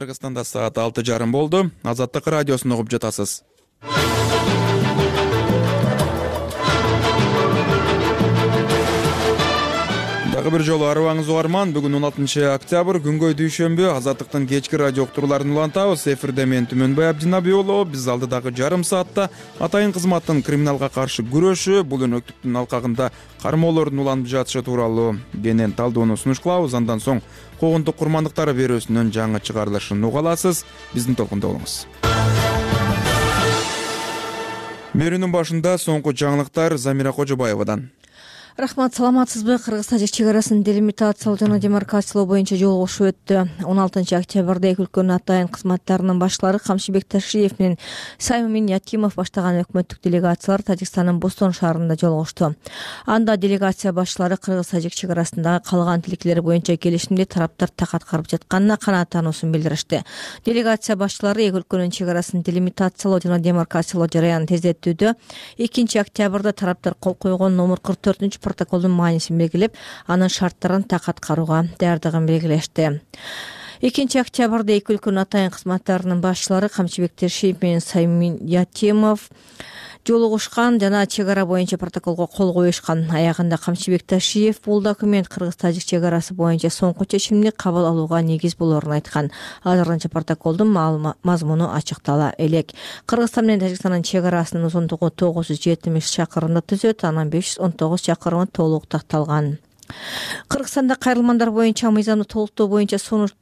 Кыргызстанда саат 6:30 болду. Азаттык радиосун угуп жатасыз. Дагы бир жолу арыбаңыз угарман. Бүгүн 16 октябрь, күнгөй дүйшөмбү. Азаттыктын кечки радио уктурууларын улантабыз. Эфирде мен Түмөнбай Абдинабий уулу. Биз алдыдагы жарым саатта атайын кызматтын криминалга каршы күрөшү, бул өнөктүктүн алкагында кармоолордун уланып жатышы тууралуу кенен талдоону сунуш кылабыз. Андан соң куугунтук курмандыктары берүүсүнүн жаңы чыгарылышын уга аласыз. Биздин толкунда болуңуз. Берүүнүн башында соңку жаңылыктар Замира Кожобаевадан. Рахмат, саламатсызбы? Кыргыз-Тажик чек арасын делимитациялоо жана демаркациялоо боюнча жолугушуу өттү. 16 октябрда эки өлкөнүн атайын кызматтарынын баштары Камшыбек Ташиев менен Саймин Ятимов баштаган өкмөттүк делегациялар Тажикстандын Бостон шаарында жолугушту. Анда делегация башчылары Кыргыз-Тажик чек арасындагы калган тилектер боюнча келишимди тараптар так аткарып жатканына канааттануусун билдиришти. Делегация башчылары эки өлкөнүн чек арасын делимитациялоо жана демаркациялоо жараянын тездетүүдө 2 октябрда тараптар кол койгон номер 44 протоколдун маанисин белгилеп, анын шарттарын так аткарууга даярдыгын белгилешти. 2 октябрда эки өлкөнүн атайын кызматтарынын башчылары Камшыбек Ташиев менен Саймин Ятимов жолугушкан жана чек ара боюнча протоколго кол коюшкан. Аягында Камшыбек Ташиев бул документ Кыргыз-Тажик чек арасы боюнча соңку чечимди кабыл алууга негиз болоорун айткан. Азырынча протоколдун мазмуну ачыктала элек. Кыргызстан менен Тажикстандын чек арасынын узундугу 970 чакырымды түзөт, анан 519 чакырымы толук такталган. Кыргызстанда кайрылмандар боюнча мыйзамды толуктоо боюнча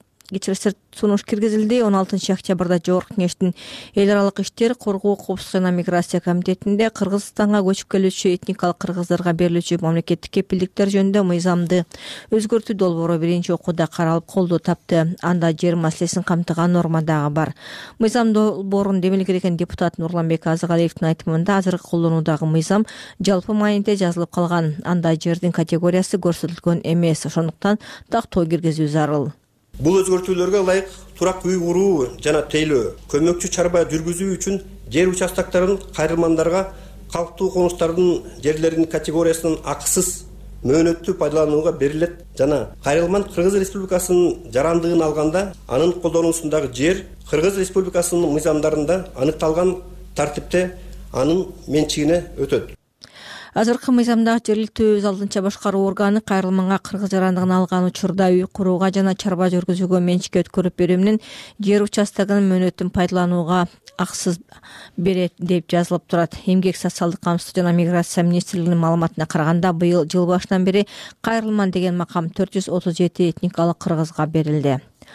сунуш киргизилди. 16 октябрда Жогорку Кеңештин эл аралык иштер, коргоо, коопсуздук жана миграция комитетинде Кыргызстанга көчүп келүүчү этникалык кыргыздарга берилүүчү мамлекеттик кепилдиктер жөнүндө мыйзамды өзгөртүү долбоору биринчи окууда каралып колдоо тапты. Анда жер маселесин камтыган норма дагы бар. Мыйзам долбоорун демилгереген депутат Нурланбек Азыгалиевдин айтымында азыркы колдонуудагы мыйзам жалпы маанинде жазылып калган. Анда жердин категориясы көрсөтүлгөн эмес, ошондуктан тактоо киргизүү зарыл. Бул өзгөртүүлөргө ылайык турак үй куруу жана тейлөө, көмөкчү чарба жүргүзүү үчүн жер участактарын кайрылмандарга калктуу конустардын жерлеринин категориясынын акысыз мөөнөттүү пайдаланууга берилет жана кайрылман Кыргыз Республикасынын жарандыгын алганда анын колдонуусундагы жер Кыргыз Республикасынын мыйзамдарында аныкталган тартипте анын менчигине өтөт. Азыркы мыйзамдагы жергиликтүү өз алдынча башкаруу органы кайрылманга Кыргыз жарандыгын алган учурда үй курууга жана чарба жүргүзүүгө менчикке өткөрүп берүү менен жер участогунун мөөнөтүн пайдаланууга акысыз берет деп жазылып турат. Эмгек, социалдык камсыздоо жана миграция министрлигинин маалыматына караганда, быйыл жыл башынан бери кайрылман деген макам 437 этникалык кыргызга берилди.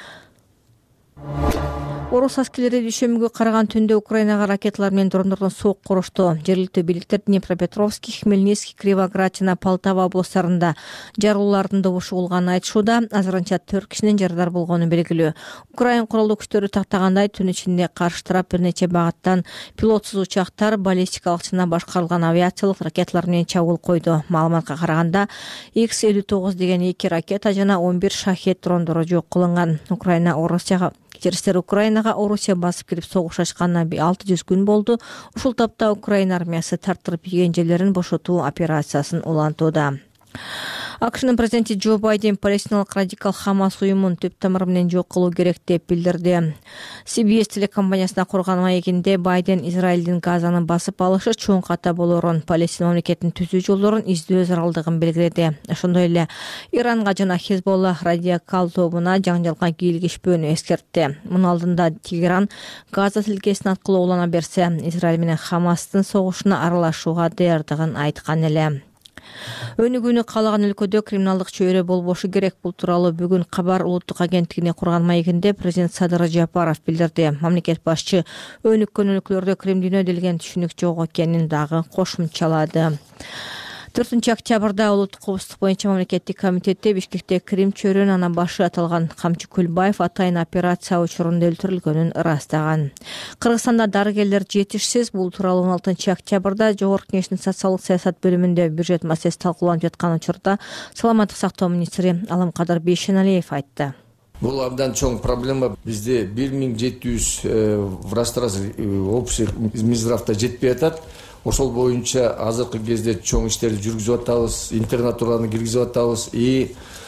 Орус аскерлери дүйшөмбүгө караган түндө Украинага ракеталар менен дрондордон соок корошту. Жергиликтүү бийликтер Днепропетровский, Хмельницкий, Кривоград жана Полтава областтарында жарылуулардын добушу болгонун айтышууда. Азырынча 4 кишинин жарадар болгону белгилүү. Украин куралдуу күчтөрү тактагандай, түн ичинде каршы тарап бир нече багыттан пилотсуз учактар, баллистикалык жана башкарылган авиациялык ракеталар менен чабуул койду. Маалыматка караганда, X-59 деген 2 ракета жана 11 шахет дрондору жок кылынган. Украинага Орусия басып кирип согуш ачканына 600 күн болду. Ушул тапта Украина армиясы тартырып ийген жерлерин бошотуу операциясын улантууда. АКШнын президенти Джо Байден палестиналык радикал Хамас уюмун түп тамыры менен жок кылуу керек деп билдирди. CBS телекомпаниясына курган маегинде Байден Израилдин Газаны басып алышы чоң ката болоорун, Палестина мамлекетин түзүү жолдорун издөө зарылдыгын белгиледи. Ошондой эле Иранга жана Хезболла радикал тобуна жаңжалга кийлигишпөөнү эскертти. Мунун алдында Тегеран Газа тилкесин аткылуу улана берсе, Израиль менен Хамастын согушуна аралашууга даярдыгын айткан эле. Өнүгүүнү каалаган өлкөдө криминалдык чөйрө болбошу керек. Бул тууралуу бүгүн Кабар улуттук агенттигине курган маегинде президент Садыр Жапаров билдирди. Мамлекет башчы өнүккөн өлкөлөрдө кримдүүнү делген түшүнүк жок экенин дагы кошумчалады. 4 октябрда улуттук коопсуздук боюнча мамлекеттик комитетте Бишкекте Крим чөйрөнүн анан башы аталган Камчы Көлбаев атайын операция учурунда өлтүрүлгөнүн ырастаган. Кыргызстанда дарыгерлер жетишсиз. Бул тууралуу 16 октябрда Жогорку Кеңештин социалдык саясат бөлүмүндө бюджет маселеси талкууланып жаткан учурда Саламаттык сактоо министри Аламкадыр Бейшеналиев айтты. Бул абдан чоң проблема. Бизде 1700 врачтар общий Минздравда жетпей атат. Ошол боюнча азыркы кезде чоң иштерди жүргүзүп атабыз, интернатураны киргизип атабыз.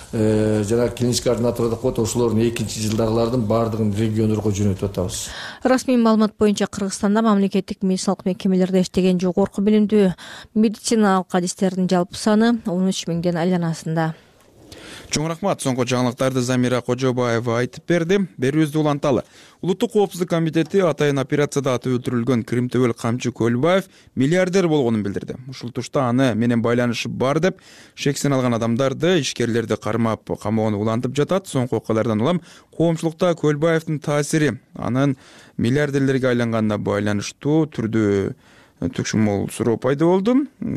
жана клинический координатор деп коет, ошолордун экинчи жылдагылардын баардыгын региондорго жөнөтүп атабыз. Расмий маалымат боюнча Кыргызстанда мамлекеттик медициналык мекемелерде иштеген жогорку билимдүү медициналык адистердин жалпы саны 13 миңден айланасында. Чоң рахмат. Соңку жаңылыктарды Замира Кожобаева айтып берди. Берүүбүздү уланталы. Улуттук коопсуздук комитети атайын операцияда атып өлтүрүлгөн Кримтөбөл Камчы Көлбаев миллиардер болгонун билдирди. Ушул тушта аны менен байланышы бар деп шексен алган адамдарды, ишкерлерди кармап камоого улантып жатат. Соңку окуялардан улам коомчулукта Көлбаевдин таасири анын миллиардерлерге айланганына байланыштуу түрдүү түкшүмөл суроо пайда болду.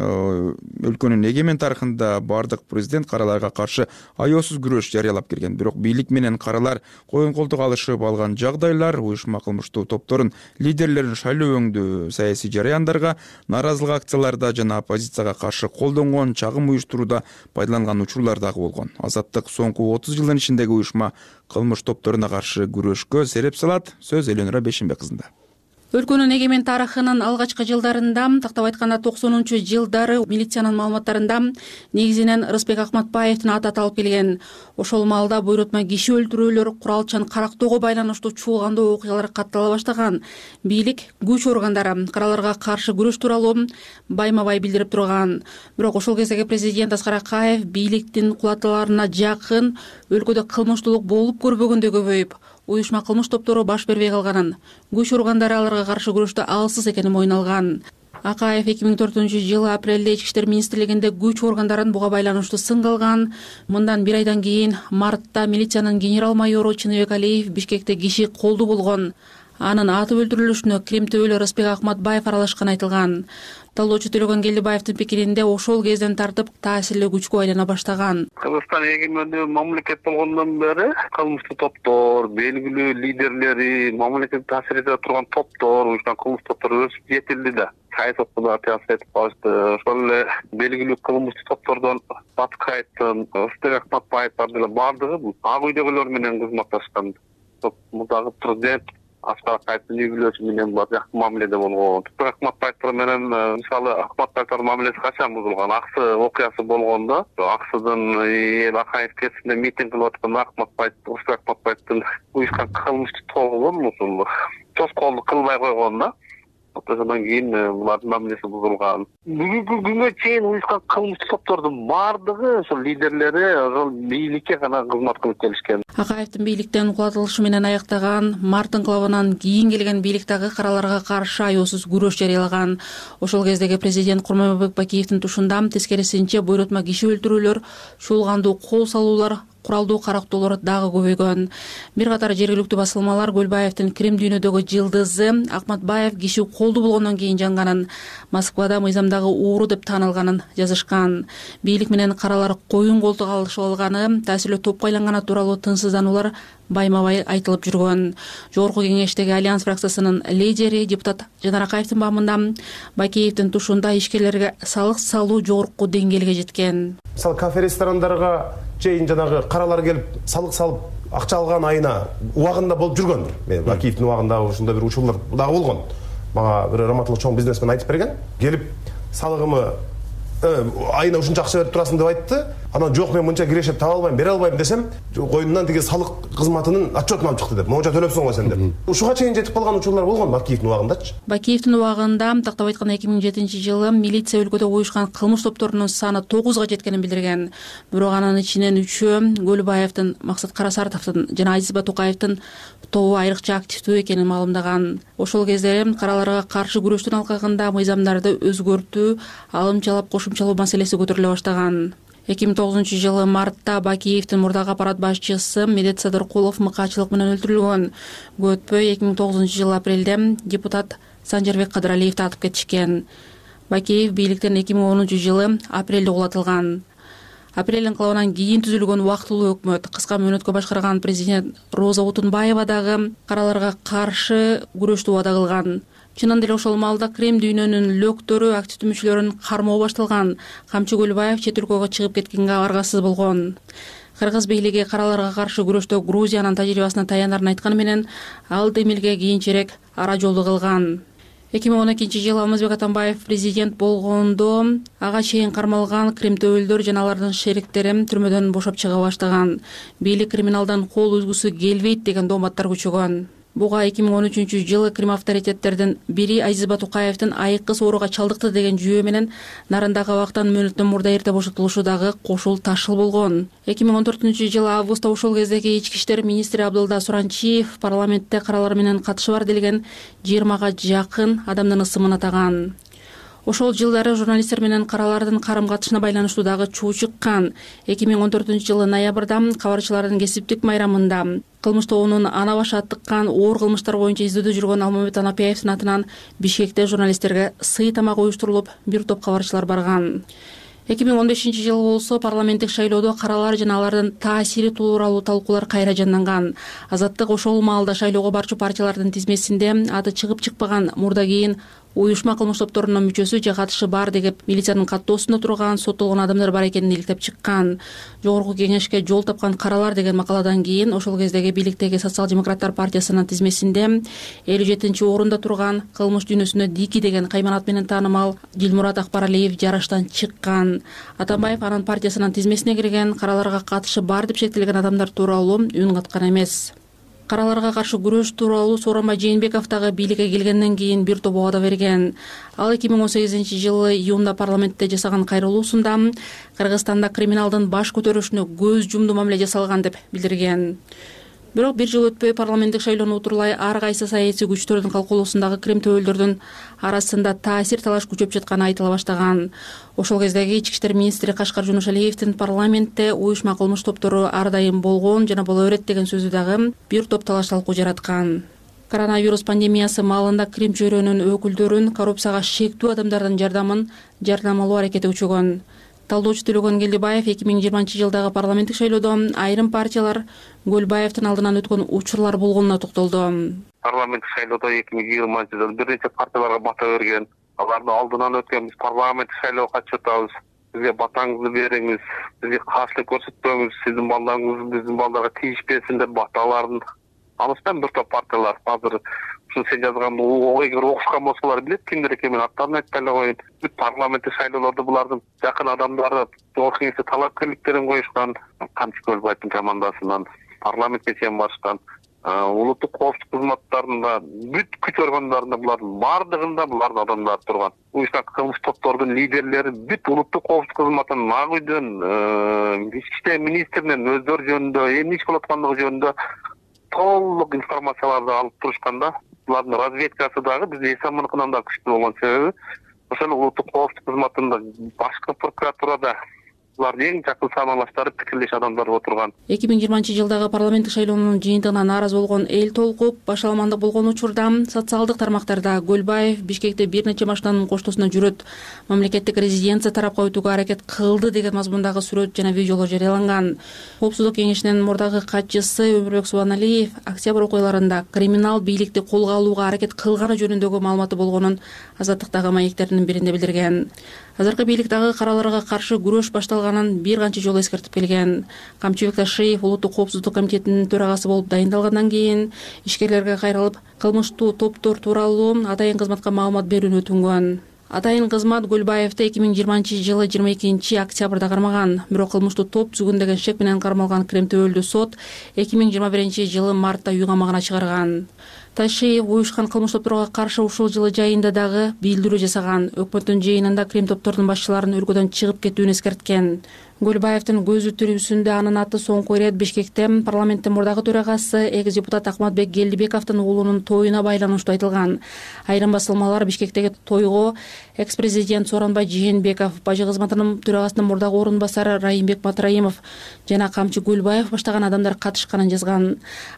Өлкөнүн эгемен тарыхында бардык президент караларга каршы аеосуз күрөш жарыялап келген. Бирок бийлик менен каралар коюн колтук алышып алган жагдайлар уюшма кылмыштуу топторун лидерлерин шайлоо өңдүү саясий жараяндарга, нааразылык акцияларда жана оппозицияга каршы колдонгон, чагым уюштурууда пайдаланган учурлар дагы болгон. Азаттык соңку 30 жылдын ичиндеги уюшма кылмыш топторуна каршы күрөшкө сереп салат. Сөз Элөнүра Бешенбек кызында. Өлкөнүн эгемен тарыхынын алгачкы жылдарында, тактап айтканда 90-жылдары милициянын маалыматтарында негизинен Рысбек Акматбаевдин аты аталып келген. Ошол маалда буйрутма киши өлтүрүүлөр, куралчан карактоого байланыштуу чуулгандуу окуялар каттала баштаган. Бийлик, күч органдары караларга каршы күрөш тууралуу байма-бай билдирип турган. Бирок ошол кездеги президент Аскар Акаев бийликтин кулаталарына жакын өлкөдө кылмыштуулук болуп көрбөгөндө көбөйүп, уюшма кылмыш топтору баш бербей калганын, күч органдары аларга каршы күрөштө алсыз экенин мойналган. Акаев 2004-жылы апрелде Ички иштер министрлигинде күч органдарын буга байланыштуу сынга алган. Мындан бир айдан кийин мартта милициянын генерал майору Чыныбек Алиев Бишкекте киши колду болгон. Анын атып өлтүрүлүшүнө Кримтөбөлө Рысбек Акматбаев аралашканы айтылган. Талоочу Төлөгөн Келдибаевдин пикиринде ошол кезден тартып таасирлүү күчкө айлана баштаган. Кыргызстан эгемендүү мамлекет болгондон бери кылмыштуу топтор, белгилүү лидерлери, мамлекет таасир эте турган топтор, уюшкан кылмыш топтору өсүп жетилди да. Саясатты да таасир этип калышты. Ошол эле белгилүү кылмыштуу топтордон Баткаевдин, Рысбек Акматбаевдин деле бардыгы ак үйдөгүлөр менен кызматташкан. Мурдагы президент Аскар Акаевдин үй-бүлөсү менен бар жакшы мамиледе болгон. Акматбаевдер менен мисалы Акматбаевдер мамилеси качан бузулган? Аксы окуясы болгондо, Аксыдын эл Акаев кетисинде митинг кылып атканда Акматбаев, Рысбек Акматбаевдин уюшкан кылмыштуу тобу ушул тоскоолдук кылбай койгон да. Ошондон кийин булардын мамилеси бузулган. Бүгүнкү күнгө чейин уюшкан кылмыштуу топтордун бардыгы ошол лидерлери ошол бийликке гана кызмат кылып келишкен. Акаевдин бийликтен кулатылышы менен аяктаган март инкылабынан кийин келген бийлик дагы караларга каршы аеосуз күрөш жарыялаган. Ошол кездеги президент Курманбек Бакиевдин тушунда тескерисинче буйрутма киши өлтүрүүлөр, чуулгандуу кол салуулар, куралдуу карактоолор дагы көбөйгөн. Бир катар жергиликтүү басылмалар Көлбаевдин Крим дүйнөдөгү жылдызы Акматбаев киши колду болгондон кийин жанганын, Москвада мыйзамдагы ууру деп таанылганын жазышкан. Бийлик менен каралар коюн колтук алышып алганы, таасирлүү топко айланганы тууралуу тынчсыздануулар байма-бай айтылып жүргөн. Жогорку кеңештеги Альянс фракциясынын лидери депутат Жанар Акаевдин баамында Бакиевдин тушунда ишкерлерге салык салуу жогорку деңгээлге жеткен. Мисалы кафе ресторандарга чейин жанагы каралар келип салык салып акча алган айына убагында болуп жүргөн. Мен Бакиевдин убагында ушундай бир учурлар дагы болгон. Мага бир раматылык чоң бизнесмен айтып берген. Келип салыгымы айына ушунча акча берип турасың деп айтты. Анан жок, мен мынча кирешет таба албайм, бере албайм десем, коюмдан тиги салык кызматынын отчетун алып чыкты деп. Монча төлөпсүң го сен деп. Ушуга чейин жетип калган учурлар болгон Бакиевдин убагындачы. Бакиевдин убагында тактап айтканда 2007-жылы милиция өлкөдө уюшкан кылмыш топторунун саны 9га жеткенин билдирген. Бирок анын ичинен 3-өө Көлбаевдин, Максат Карасаровдун жана Азиз Батукаевдин тобу айрыкча активдүү экенин маалымдаган. Ошол кезде караларга каршы күрөштүн алкагында мыйзамдарды өзгөртүү, алымчалап кошумчалоо маселеси көтөрүлө баштаган. 2009-жылы мартта Бакиевдин мурдагы аппарат башчысы Медет Садыркулов мыкаачылык менен өлтүрүлгөн. Көтпөй 2009-жылы апрелде депутат Санжарбек Кадыралиевди атып кетишкен. Бакиев бийликтен 2010-жылы апрелде кулатылган. Апрель инкылабынан кийин түзүлгөн убактылуу өкмөт кыска мөөнөткө башкарган президент Роза Отунбаева дагы караларга каршы күрөштү убада кылган. Чынын деле ошол маалда Крим дүйнөнүн лөктөрү, активдүү мүчөлөрүн кармоо башталган. Камчы Көлбаев чет өлкөгө чыгып кеткенге аргасыз болгон. Кыргыз бийлиги караларга каршы күрөштө Грузиянын тажрыйбасына таянарын айтканы менен ал Демилге кийинчерээк ара жолду кылган. 2012-жылы Алмазбек Атамбаев президент болгондо ага чейин кармалган кремтөөлдөр жана алардын шериктери түрмөдөн бошоп чыга баштаган. Бийлик криминалдан кол үзгүсү келбейт деген дооматтар күчөгөн. Буга 2013-жылы крим авторитеттердин бири Айзиба Тукаевдин айыккы сооруга чалдыкты деген жүйө менен нарындагы абактан мөөнөттөн мурда эрте бошотулушу дагы кошул ташыл болгон. 2014-жылы августта ошол кездеги ички иштер министри Абдылда Суранчиев парламентте каралар менен катышы бар делген 20га жакын адамдын ысымын атаган. Ошол жылдары журналисттер менен каралардын карым-катышына байланыштуу дагы чуу чыккан. 2014-жылы ноябрда кабарчылардын кесиптик майрамында кылмыш тобунун ана башы аттыккан оор кылмыштар боюнча издөөдө жүргөн Алмамет Анапияевдин атынан Бишкекте журналисттерге сый тамак уюштурулуп, бир топ кабарчылар барган. 2015-жылы болсо парламенттик шайлоодо каралар жана алардын таасири тууралуу талкуулар кайра жанданган. Азаттык ошол маалда шайлоого барчу партиялардын тизмесинде аты чыгып чыкпаган мурда кийин уюшма кылмыш топторунун мүчөсү же катышы бар деп милициянын каттоосунда турган соттолгон адамдар бар экенин иликтеп чыккан. Жогорку кеңешке жол тапкан каралар деген макаладан кийин ошол кездеги бийликтеги социал-демократтар партиясынын тизмесинде 57-орунда турган кылмыш дүйнөсүнө Дики деген кайманат менен таанымал Дилмурат Акбаралиев жарыштан чыккан. Атамбаев анын партиясынын тизмесине кирген караларга катышы бар деп шектелген адамдар тууралуу үн каткан эмес. Караларга каршы күрөш тууралуу Сооронбай Жээнбеков дагы бийликке келгенден кийин бир топ убада берген. Ал 2018-жылы июнда парламентте жасаган кайрылуусунда Кыргызстанда криминалдын баш көтөрүшүнө көз жумду мамиле жасалган деп билдирген. Бирок бир жыл өтпөй парламенттик шайлоону утурлай ар кайсы саясий күчтөрдүн калкулоосундагы кремтөөлдөрдүн арасында таасир талаш күчөп жатканы айтыла баштаган. Ошол кездеги ички иштер министри Кашкар Жунушалиевдин парламентте уюшма кылмыш топтору ар дайым болгон жана боло берет деген сөзү дагы бир топ талаш талкуу жараткан. Коронавирус пандемиясы маалында крим чөйрөнүн өкүлдөрүн коррупцияга шектүү адамдардын жардамын жарнамалоо аракети күчөгөн. Талдоочу Төлөгөн Келдибаев 2020-жылдагы парламенттик шайлоодо айрым партиялар Көлбаевдин алдынан өткөн учурлар болгонуна токтолду. Парламенттик шайлоодо 2020-жылы бир нече партияларга бата берген. Алардын алдынан өткөн биз парламенттик шайлоого катышып атабыз. Бизге батаңызды бериңиз, бизге каршылык көрсөтпөңүз, сиздин балдарыңыз биздин балдарга тийишпесин деп баталарын алыштан бир топ партиялар азыр ушул сен жазган эгер окушкан болсолар билет кимдер экенин аттарын айтпай эле коеюн. Бүт парламенттик шайлоолордо булардын жакын адамдары жогорку кеңеште талапкерликтерин коюшкан. Камчы Көлбаевдин командасынан парламентке чейин барышкан. Улуттук коопсуздук кызматтарында бүт күч органдарында булардын бардыгында булардын адамдары турган. Уюшкан кылмыш топтордун лидерлери бүт улуттук коопсуздук кызматынын ак үйдөн, ички иштер министринин өздөрү жөнүндө эмне иш кылып аткандыгы жөнүндө толук информацияларды алып турушканда, булардын разведкасы дагы биздин эсамыныкынан да күчтүү болгон себеби ошол улуттук коопсуздук кызматында башкы прокуратурада булардын эң жакын саналаштары пикирлеш адамдар отурган. 2020-жылдагы парламенттик шайлоонун жыйынтыгына нааразы болгон эл толкуп башаламандык болгон учурда социалдык тармактарда Көлбаев Бишкекте бир нече машинанын коштоосуна жүрөт, мамлекеттик резиденция тарапка өтүүгө аракет кылды деген мазмундагы сүрөт жана видеолор жарыяланган. Коопсуздук кеңешинин мурдагы катчысы Өмүрбек Субаналиев октябрь окуяларында криминал бийликти колго алууга аракет кылганы жөнүндөгү маалыматы болгонун Азаттыктагы маектеринин биринде билдирген. Азыркы бийлик дагы караларга каршы күрөш башталганын бир канча жолу эскертип келген. Камчыбек Ташиев улуттук коопсуздук комитетинин төрагасы болуп дайындалгандан кийин ишкерлерге кайрылып кылмыштуу топтор тууралуу атайын кызматка маалымат берүүнү өтүнгөн. Атайын кызмат Көлбаевди 2020-жылы 22-октябрда кармаган. Бирок кылмыштуу топ түзгөн деген шек менен кармалган кремтөөлдү сот 2021-жылы мартта үй камагына чыгарган. Ташиев уюшкан кылмыш топторго каршы ушул жылы жайында дагы билдирүү жасаган. Өкмөттүн жыйынында крим топтордун башчыларын өлкөдөн чыгып кетүүнү эскерткен. Көлбаевдин көзү тирүүсүндө анын аты соңку ирет Бишкекте парламенттин мурдагы төрагасы экс-депутат Акматбек Келдибековдун уулунун тоюна байланыштуу айтылган. Айрым басылмалар Бишкектеги тойго экс-президент Сооронбай Жээнбеков, бажы кызматынын төрагасынын мурдагы орун басары Райымбек Матраимов жана Камчы Көлбаев баштаган адамдар катышканын жазган.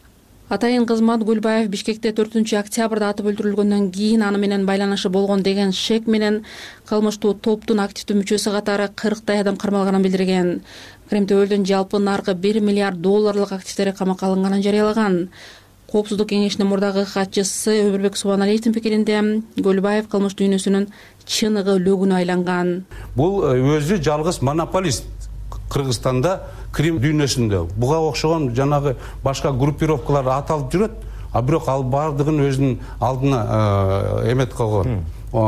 Атайын кызмат Көлбаев Бишкекте 4-октябрда атып өлтүрүлгөндөн кийин аны менен байланышы болгон деген шек менен кылмыштуу топтун активдүү мүчөсү катары 40 адам кармалганын билдирген. Кремтөөлдүн жалпы наркы $1 миллиард активдери камакка алынганын жарыялаган. Коопсуздук кеңешинин мурдагы катчысы Өмүрбек Субаналиевдин пикиринде Көлбаев кылмыш дүйнөсүнүн чыныгы лөгүнө айланган. Бул өзү жалгыз монополист Кыргызстанда крим дүйнөсүндө. Буга окшогон жанагы башка группировкалар аталып жүрөт. а бирок ал баардыгын өзүнүн алдына эмет койгон,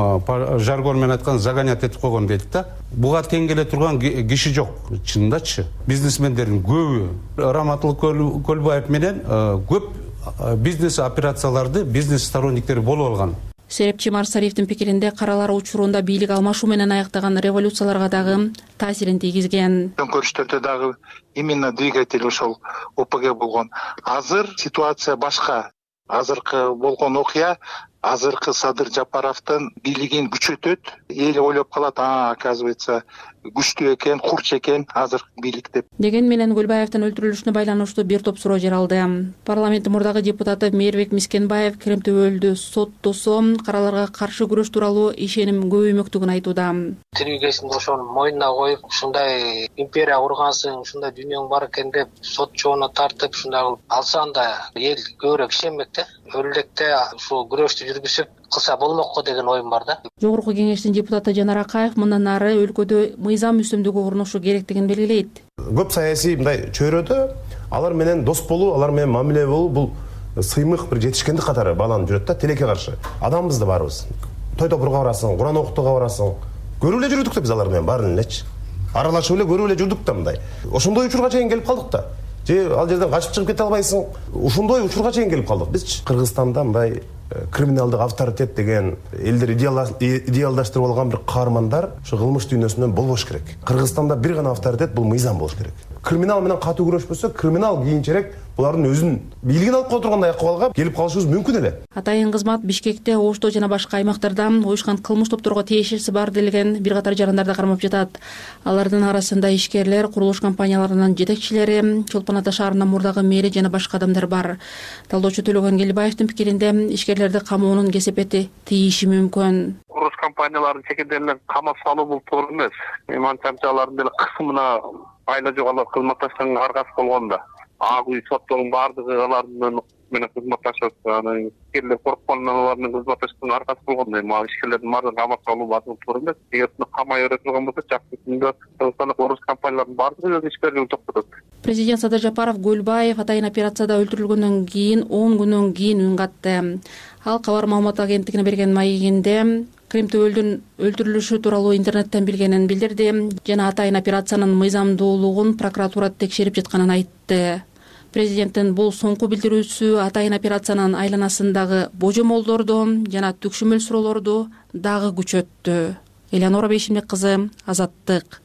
жаргон менен айткан загонять этип койгон дейт да. Буга тең келе турган киши жок, чынындачы. Бизнесмендердин көбү Раматыл Көлбаев менен көп бизнес операцияларды бизнес сторонниктери болуп алган. Серепчи Марсариевдин пикиринде каралар учурунда бийлик алмашуу менен аяктаган революцияларга дагы таасирин тийгизген. Көрүштөрдө дагы именно двигатель ошол ОПГ болгон. Азыр ситуация башка. Азыркы болгон окуя азыркы Садыр Жапаровдун бийлигин күчөтөт. Эл ойлоп калат, оказывается, күчтүү экен, курч экен азыркы бийлик деп. Деген менен Көлбаевдин өлтүрүлүшүнө байланыштуу бир топ суроо жаралды. Парламенттин мурдагы депутаты Мээрбек Мискенбаев Кремтөбөлдү соттосо караларга каршы күрөш тууралуу ишеним көбөймөктүгүн айтууда. Тирүү кезинде ошону мойнуна коюп, ушундай империя кургансың, ушундай дүйнөң бар экен деп сот жолуна тартып, ушундай кылып алсаң да эл көбүрөөк ишенмек да. Өлүлекте ушул күрөштү жүргүзүп кылса болмокко деген оюм бар да. Жогорку кеңештин депутаты Жанар Акаев мындан ары өлкөдө мыйзам үстөмдүгү орношу керектигин белгилейт. Көп саясий мындай чөйрөдө алар менен дос болуу, алар менен мамиле болуу бул сыймык бир жетишкендик катары бааланып жүрөт да, тилекке каршы. Адамбыз да барыбыз. Той топурга барасың, Куран окутууга барасың. Көрүп эле жүрдүк да биз алар менен баарын элечи. Аралашып эле көрүп эле жүрдүк да мындай. Ошондой учурга чейин келип калдык да. Же ал жерден качып чыгып кете албайсың. Ушундой учурга чейин келип калдык бизчи. Кыргызстанда мындай криминалдык авторитет деген элдер идеалдаштырып алган бир каармандар ушу кылмыш дүйнөсүнөн болбош керек. Кыргызстанда бир гана авторитет бул мыйзам болуш керек. Криминал менен катуу күрөшпөсө, криминал кийинчерээк булардын өзүнүн бийлигин алып кое тургандай акыбалга келип калышыбыз мүмкүн эле. Атайын кызмат Бишкекте, Ошто жана башка аймактарда уюшкан кылмыш топторго тиешеси бар делген бир катар жарандарда кармап жатат. Алардын арасында ишкерлер, курулуш компанияларынын жетекчилери, Чолпон Ата шаарынын мурдагы мэри жана башка адамдар бар. Талдоочу Төлөгөн Келибаевдин пикиринде ишкерлерди камоонун кесепети тийиши мүмкүн. Курулуш компанияларын чекендеринен камап салуу бул туура эмес. Манчалардын деле кысымына айла жок кызматташканга аргасы болгонда. Ак үй соттордун баардыгы алардын менен кызматташат. Анан ишкерлер коркконунан алар менен кызматташканга аргасы болгондо эми ишкерлердин баардыгын камап салуу туура эмес. Эгер камай бере турган болсо жакшы күндө Кыргызстандык курулуш компанияларынын баардыгы өз ишкерлерин токтотот. Президент Садыр Жапаров Көлбаев атайын операцияда өлтүрүлгөндөн кийин 10 күнөн кийин үн катты. Ал кабар маалымат агенттигине берген маегинде Кремтөбөлдүн өлтүрүлүшү тууралуу интернеттен билгенин билдирди жана атайын операциянын мыйзамдуулугун прокуратура текшерип жатканын айтты. Президенттин бул соңку билдирүүсү атайын операциянын айланасындагы божомолдорду жана түкшүмөл суроолорду дагы күчөттү. Элеонора Бейшимбек кызы, Азаттык.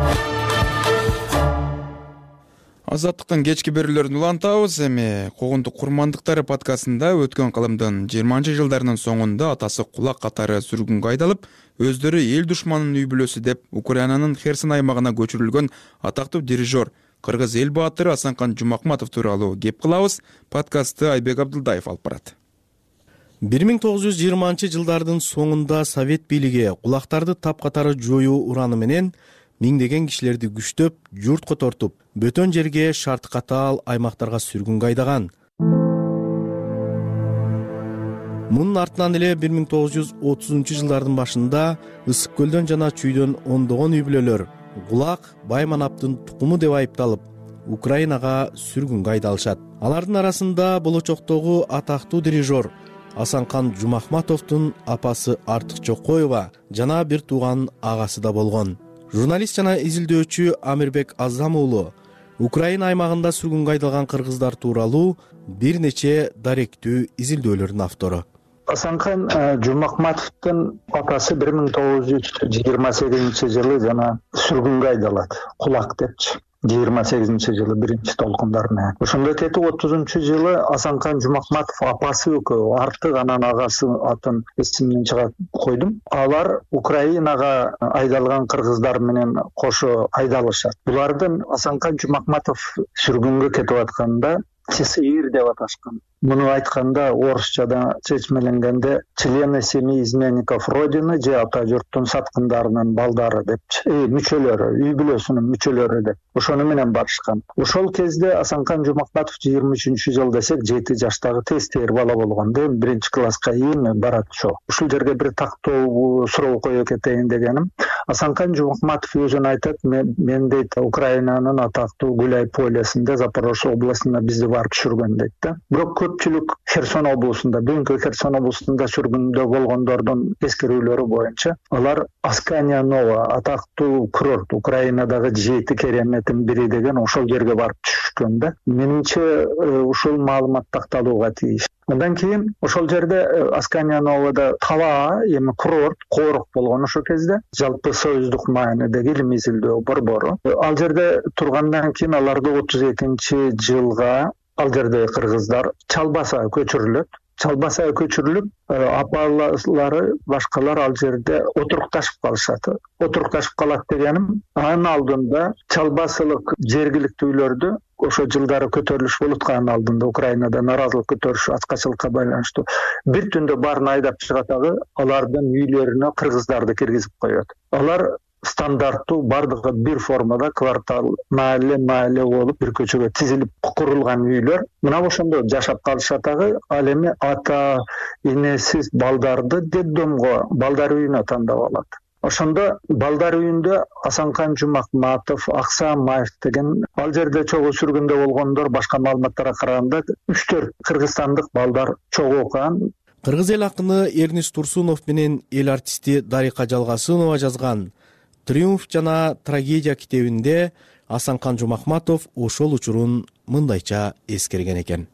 Азаттыктын кечки берүүлөрүн улантабыз. Эми Когундук курмандыктары подкастында өткөн кылымдын 20-жылдарынын соңунда атасы кулак катары сүргүнгө айдалып, өздөрү эл душманынын үй бүлөсү деп Украинанын Херсон аймагына көчүрүлгөн атактуу дирижер, кыргыз эл баатыры Асанкан Жумакматов тууралуу кеп кылабыз. Подкастты Айбек Абдылдаев алып барат. 1920-жылдардын соңунда Совет бийлиги кулактарды тапкатары жоюу ураны менен миңдеген кишилерди күчтөп, журтко тортуп, бөтөн жерге шарты катаал аймактарга сүргүнгө айдаган. Мунун артынан эле 1930-жылдардын башында Ысык көлдөн жана Чүйдөн ондогон үй бүлөлөр Кулак, Байманаптын тукуму деп айыпталып, Украинага сүргүнгө айдалышат. Алардын арасында болочоктогу атактуу дирижер Асанкан Жумакматовдун апасы Артык Чокоева жана бир тууган агасы да болгон. Журналист жана изилдөөчү Амирбек Азам уулу Украина аймагында сүргүнгө айдалган кыргыздар тууралуу бир нече даректүү изилдөөлөрдүн автору. Асанкан Жумакматовдун апасы 1928-жылы жана сүргүнгө айдалат. Кулак депчи. 28-жылы биринчи толкундарына. Ошондой тети 30-жылы Асанкан Жумакматов апасы экөө Артык анан агасы атын эсимден чыгат койдум. Алар Украинага айдалган кыргыздар менен кошо айдалышат. Булардын Асанкан Жумакматов сүргүнгө кетип атканда ЧСИР деп аташкан. Муну айтканда орусчада чечмеленгенде члены семьи изменников Родины же ата журттун саткындарынын балдары депчи, мүчөлөрү, үй бүлөсүнүн мүчөлөрү деп. Ошону менен барышкан. Ошол кезде Асанкан Жумакматов 23-жыл десек 7 жаштагы тестер бала болгон. 1-класска барат ошо. Ушул жерге бир тактоо суроо коюп кетейин дегеним. Асанкан Жумахматов өзүн айтат, мен дейт Украинанын атактуу Гуляй полесинде Запорожье областына бизди барып түшүргөн дейт да. Бирок көпчүлүк Херсон облусунда, бүгүнкү Херсон облусунда сүргүндө болгондордун эскерүүлөрү боюнча алар Аскания Нова атактуу курорт, Украинадагы 7 кереметтин бири деген ошол жерге барып түшүшкөн да. Менимче ушул маалымат такталууга тийиш. Андан кийин ошол жерде Аскания Новада таба эми курорт, коорук болгон ошол кезде, жалпы союздук маанидеги илимий изилдөө борбору. Ал жерде тургандан кийин аларды 32-жылга ал жердеги кыргыздар Чалбасага көчүрүлөт. Чалбасага көчүрүлүп, апалары, башкалар ал жерде отурукташып калышат. Отурукташып калат дегеним, анын алдында Чалбасылык жергиликтүүлөрдү ошо жылдары көтөрүлүш болуп атканын алдында Украинада наразылык көтөрүш, ачкачылыкка байланыштуу бир түндө баарын айдап чыгатагы, алардын үйлөрүнө кыргыздарды киргизип коёт. Алар стандарттуу бардыгы бир формада квартал, маале болуп бир көчөгө тизилип курулган үйлөр. Мына ошондо жашап калышатагы, ал эми ата энесиз балдарды детдомго, балдар үйүнө тандап алат. Ошондо балдар үйүндө Асанкан Жумахматов, Аксамаев деген ал жерде чогуу сүргүндө болгондор башка маалыматтарга караганда 3-4 кыргызстандык балдар чогуу окуган. Кыргыз эл акыны Эрнис Турсунов менен эл артисти Дарика Жалгасынова жазган «Триумф жана трагедия» китебинде Асанкан Жумахматов ошол учурун мындайча эскерген экен.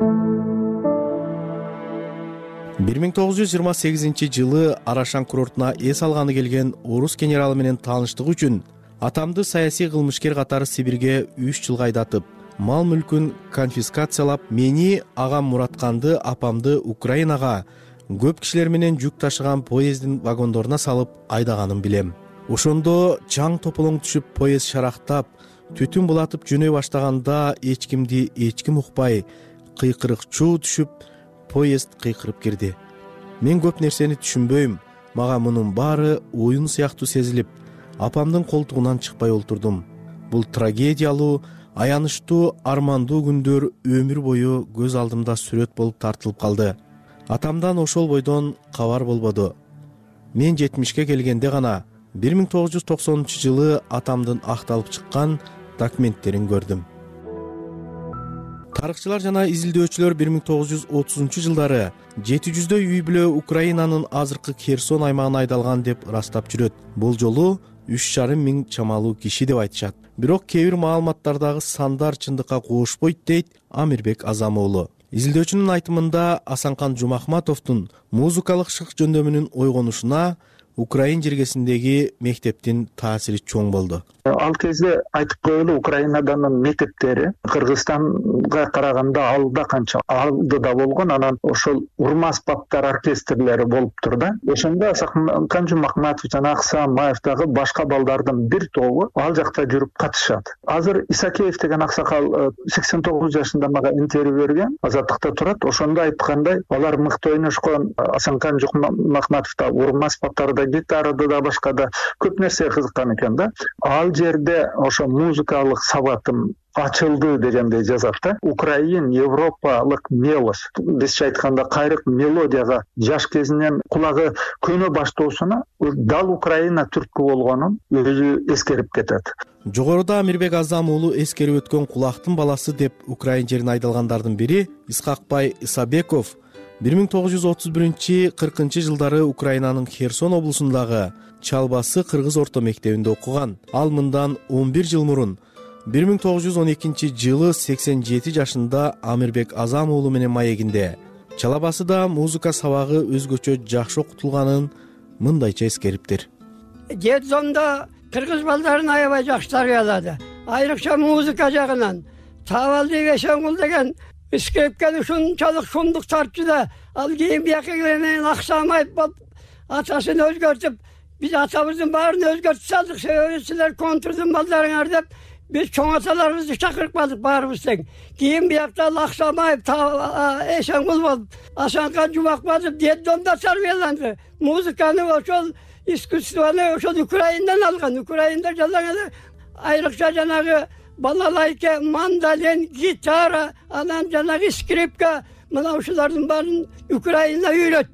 1928-жылы Арашан курортуна эс алганы келген орус генералы менен тааныштык үчүн атамды саясий кылмышкер катары Сибирге 3 жылга айдатып, мал мүлкүн конфискациялап, мени, агам Муратканды, апамды Украинага көп кишилер менен жүк ташыган поездин вагондоруна салып айдаганын билем. Ошондо чаң тополоң түшүп, поезд шарактап, түтүн булатып жөнөй баштаганда эч ким укпай, кыйкырык чуу түшүп, поезд кыйкырып кирди. Мен көп нерсени түшүнбөйм, мага мунун баары оюн сыяктуу сезилип, апамдын колтугунан чыкпай олтурдум. Бул трагедиялуу, аянычтуу, армандуу күндөр өмүр бою көз алдымда сүрөт болуп тартылып калды. Атамдан ошол бойдон кабар болбоду. Мен 70-ке келгенде гана 1990-жылы атамдын акталып чыккан документтерин көрдүм. Тарыхчылар жана изилдөөчүлөр 1930-жылдары 700дөй үй бүлө Украинанын азыркы Херсон аймагына айдалган деп ырастап жүрөт. Бул жолу 3,5 миң чамалуу киши деп айтышат. Бирок кээ бир маалыматтардагы сандар чындыкка коошпойт дейт Амирбек Азам уулу. Изилдөөчүнүн айтымында Асанкан Жумахматовдун музыкалык шык жөндөмүнүн ойгонушуна Украин жергесиндеги мектептин таасири чоң болду. Ал кезде айтып коелу, Украинаданын мектептери Кыргызстанга караганда алда канча алдыда болгон, анан ошол урмаспаптар оркестрлери болуптур да. Ошондо Асанкан Жумахматов жана Аксамаев дагы башка балдардын бир тобу ал жакта жүрүп катышат. Азыр Исакеев деген аксакал 89 жашында мага интервью берген, Азаттыкта турат. Ошондо айткандай, алар мыкты ойношкон. Асанкан Жумахматов да урмаспаптарда, гитарада да башка да көп нерсе кызыккан экен да. Ал жерде ошо музыкалык сабатым ачылды дегендей жазат да. Украин европалык мелос, бизче айтканда кайрык мелодияга жаш кезинен кулагы көнө баштоосуна дал Украина түрткү болгонун өзү эскерип кетет. Жогоруда Амирбек Азам уулу эскерип өткөн кулактын баласы деп Украин жерине айдалгандардын бири Исхакбай Исабеков 1931-40 жылдары Украинанын Херсон облусундагы Чалбасы кыргыз орто мектебинде окуган. Ал мындан 11 жыл мурун 1912-жылы 87 жашында Амирбек Азам уулу менен маегинде Чалбасыда музыка сабагы өзгөчө жакшы окутулганын мындайча эскериптир. Детдомдо кыргыз балдарын аябай жакшы тарбиялады. Айрыкча музыка жагынан Табалдиев Эшенгул деген скрипканы ушунчалык шумдук тартчу да, ал кийин бияка келген Аксамаев болуп атасын өзгөртүп, биз атабыздын баарын өзгөртүп салдык. Силер контрдун балдарыңар деп биз чоң аталарыбызды чакырып калдык баарыбыз тең. Кийин биякта Аксамаев, Эшенгул болуп, Асанкан Жумахматов детдомдо тарбияланды. Музыканы ошол искусствону ошол Украиндан алган. Украинда жалаңада айрыкча жанагы балалайка, мандолин, гитара, анан жанагы скрипка, мына ушулардын баарын Украина үйрөттү.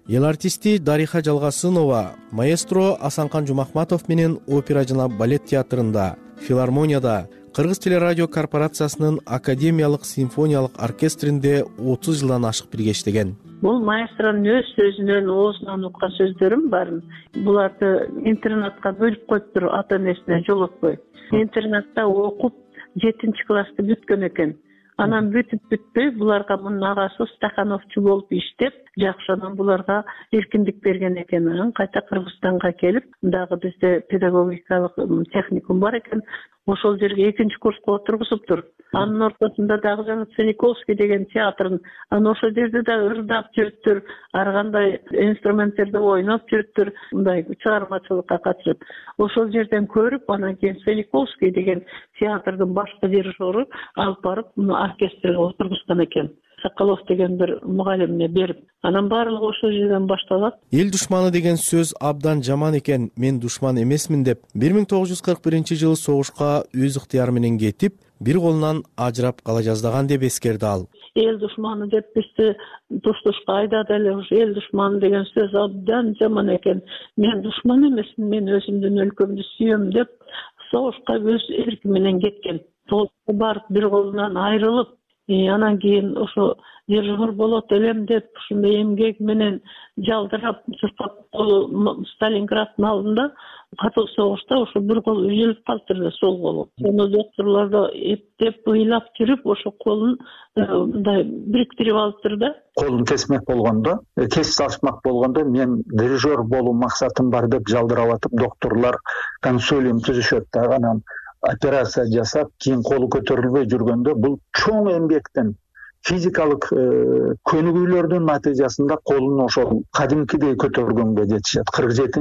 эл артисти Дариха Жалгасынова маэстро Асанкан Жумахматов менен опера жана балет театрында, филармонияда, Кыргыз телерадио корпорациясынын академиялык симфониялык оркестринде 30 жылдан ашык бирге иштеген. Бул маэстронун өз сөзүнөн, оозунан уккан сөздөрүм бар. Буларды интернатка бөлүп коюптур, ата энесине жолотпой. Интернатта окуп 7-классты бүткөн экен. Анан бүтпөй буларга мунун агасы стахановчу болуп иштеп, жакшы анан буларга эркиндик берген экен. Анан кайта Кыргызстанга келип, дагы бизде педагогикалык техникум бар экен. Ошол жерге 2-курска отургузуптур. Анын ортосунда дагы жана Цениковский деген театрын, анан ошол жерде да ырдап жүрүптүр, ар кандай инструменттерди ойноп жүрүптүр, мындай чыгармачылыкка катышып. Ошол жерден көрүп, анан кийин Цениковский деген театрдын башкы дирижеру алып барып, муну оркестрге отургузган экен. Соколов деген бир мугалимине берип, анан баардыгы ошол жерден башталат. Эл душманы деген сөз абдан жаман экен, мен душман эмесмин деп 1941-жылы согушка өз ыктыяры менен кетип, бир колунан ажырап кала жаздаган деп эскерди ал. Эл душманы деп бизди туш-тушка айдады эле. Эл душманы деген сөз абдан жаман экен. Мен душман эмесмин, мен өзүмдүн өлкөмдү сүйөм деп согушка өз эрки менен кеткен. Согушка барып бир колунан айрылып, анан кийин ошо дирижер болот элем деп ушундай эмгек менен жалдырап, чуркап Сталинграддын алдында катуу согушта ошо бир кол үзүлүп калыптыр, сол колу. Аны доктурлар эптеп, ыйлап жүрүп, ошо колун мындай бириктирип алыптыр да. Колун кесмек болгондо, кесип салышмак болгондо, мен дирижер болуу максатым бар деп жалдырап атып, доктурлар консилиум түзүшөт да, анан операция жасап, кийин колу көтөрүлбөй жүргөндө, бул чоң эмгектен, физикалык көнүгүүлөрдүн натыйжасында колун ошол кадимкидей көтөргөнгө жетишет.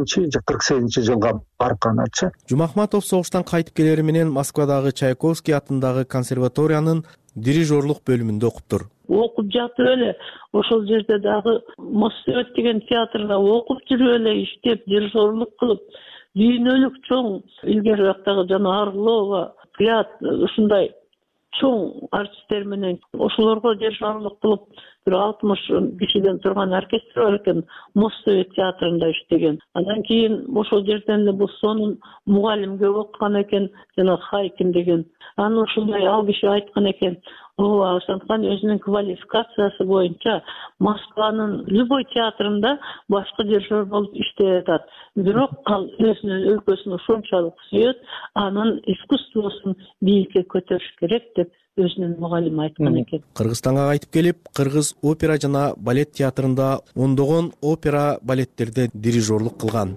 47-48 жылга барып каначы. Жумахматов согуштан кайтып келери менен Москвадагы Чайковский атындагы консерваториянын дирижерлук бөлүмүндө окуптур. Окуп жатып эле ошол жерде дагы Моссовет деген театрда окуп жүрүп эле иштеп, дирижерлук кылып, дүйнөлүк чоң илгери убактагы жана Орлова, Кыят ушундай чоң артисттер менен ошолорго дирижерлук кылып, бир 60 кишиден турган оркестр бар экен, Моссовет театрында иштеген. Андан кийин ошол жерден эле бул сонун мугалимге окуган экен, жана Хайкин деген. Анан ушундай ал киши айткан экен, Асанкан өзүнүн квалификациясы боюнча Москванын любой театрында башкы дирижер болуп иштей атат. Бирок ал өзүнүн өлкөсүн ушунчалык сүйөт, анын искусствосун бийикке көтөрүш керек деп өзүнүн мугалими айткан экен. Кыргызстанга кайтып келип, Кыргыз опера жана балет театрында ондогон опера балеттерде дирижерлук кылган.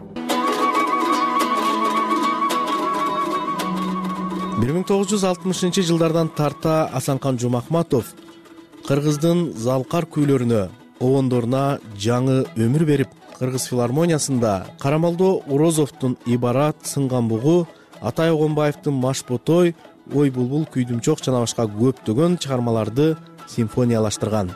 1960-жылдардан тарта Асанкан Жумахматов Кыргыздын залкар күйлөрүнө, обондоруна жаңы өмүр берип, Кыргыз филармониясында Карамалдо Орозовдун Ибарат, Сынган бугу, Атай Огонбаевдин Машботой, Ой булбул, Күйдүмчок жана башка көптөгөн чыгармаларды симфониялаштырган.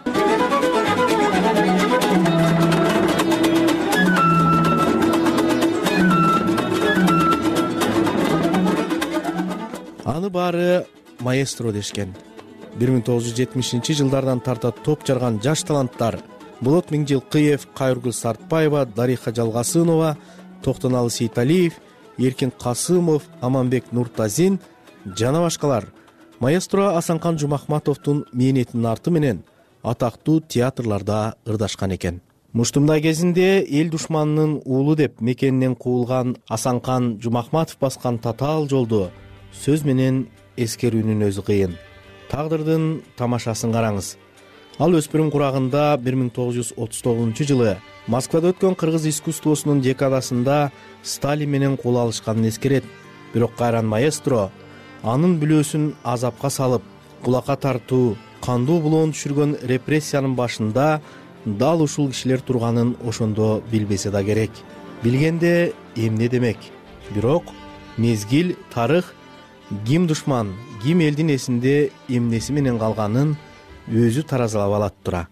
Аны баары маэстро дешкен. 1970-жылдардан тарта топ жарган жаш таланттар Болот Миңжилкыев, Кайыргүл Сартбаева, Дариха Жалгасынова, Токтоналы Сейталиев, Эркин Касымов, Аманбек Нуртазин жана башкалар маэстро Асанкан Жумахматовдун мээнетинин арты менен атактуу театрларда ырдашкан экен. Муштумдай кезинде эл душманынын уулу деп мекенинен куулган Асанкан Жумахматов баскан татаал жолду сөз менен эскерүүнүн өзү кыйын. Тагдырдын тамашасын караңыз. Ал өспүрүм курагында 1939-жылы Москвада өткөн кыргыз искусствосунун декадасында Сталин менен кол алышканын эскерет. Бирок кайран маэстро анын бүлөөсүн азапка салып, кулакка тартуу, кандуу булоон түшүргөн репрессиянын башында дал ушул кишилер турганын ошондо билбесе да керек. Билгенде эмне демек? Бирок мезгил, тарых ким душман, ким элдин эсинде эмнеси менен калганын өзү таразалап алат тура.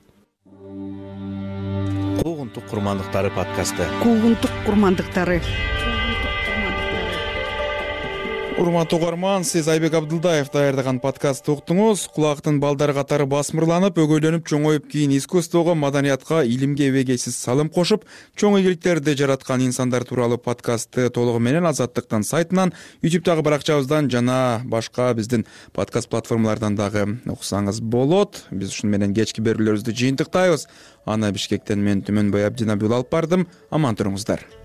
Куугунтук курмандыктары подкасты. Куугунтук курмандыктары. Урматтуу угарман, сиз Айбек Абдылдаев даярдаган подкастты уктуңуз. Кулактын балдары катары басмырланып, өгөйлөнүп, чоңоюп, кийин искусствого, маданиятка, илимге эбегейсиз салым кошуп, чоң ийгиликтерди жараткан инсандар тууралуу подкастты толугу менен Азаттыктын сайтынан, YouTube'дагы баракчабыздан жана башка биздин подкаст платформалардан дагы уксаңыз болот. Биз ушун менен кечки берүүлөрүбүздү жыйынтыктайбыз. Аны Бишкектен мен Түмөнбай Абдинабиул алып бардым. Аман туруңуздар.